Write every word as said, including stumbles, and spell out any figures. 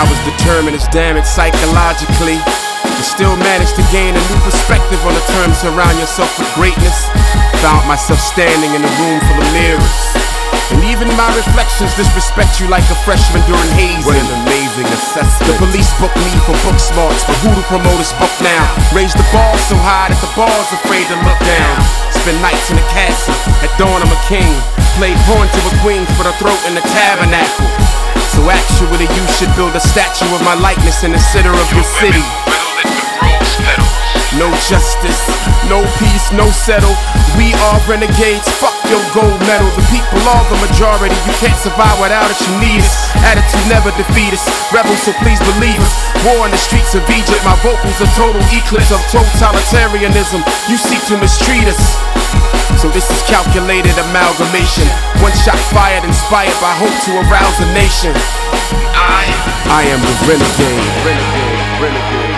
I was determined as damaged psychologically, but still managed to gain a new perspective on the term surround yourself with greatness. Found myself standing in a room full of mirrors, and even my reflections disrespect you like a freshman during hazing. What an amazing assessment. The police booked me for book smarts, but who to promote this book now? Raised the bar so high that the bar's afraid to look down. Spent nights in the castle, at dawn I'm a king. Played pawn to a queen for the throat in the tabernacle. So actually you should build a statue of my likeness in the center of your city. No justice, no peace, no settle. We are renegades, fuck your gold medal. The people are the majority, you can't survive without it, you need us. Attitude never defeat us, rebels so please believe us. War in the streets of Egypt, my vocals a total eclipse of totalitarianism. You seek to mistreat us, so this is calculated amalgamation. One shot fired, inspired by hope to arouse a nation. I, I am the renegade, renegade, renegade.